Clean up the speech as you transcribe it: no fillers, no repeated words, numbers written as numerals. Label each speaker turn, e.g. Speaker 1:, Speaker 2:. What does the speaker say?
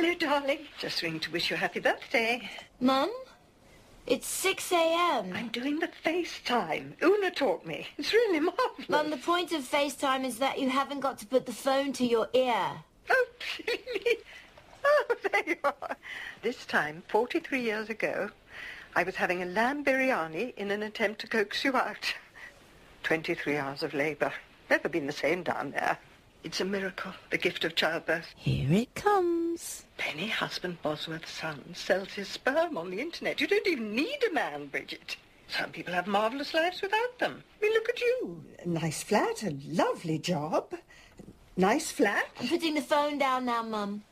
Speaker 1: Hello, darling. Just ringing to wish you a happy birthday.
Speaker 2: Mum? It's 6 a.m.
Speaker 1: I'm doing the FaceTime. Una taught me. It's really marvellous.
Speaker 2: Mum, the point of FaceTime is that you haven't got to put the phone to your ear.
Speaker 1: Oh, really? Oh, there you are. This time, 43 years ago, I was having a lamb biryani in an attempt to coax you out. 23 hours of labour. Never been the same down there. It's a miracle, the gift of childbirth.
Speaker 2: Here it comes.
Speaker 1: Penny husband Bosworth's son sells his sperm on the internet. You don't even need a man, Bridget. Some people have marvellous lives without them. I mean, look at you.
Speaker 3: Nice flat, a lovely job. Nice flat.
Speaker 2: I'm putting the phone down now, Mum.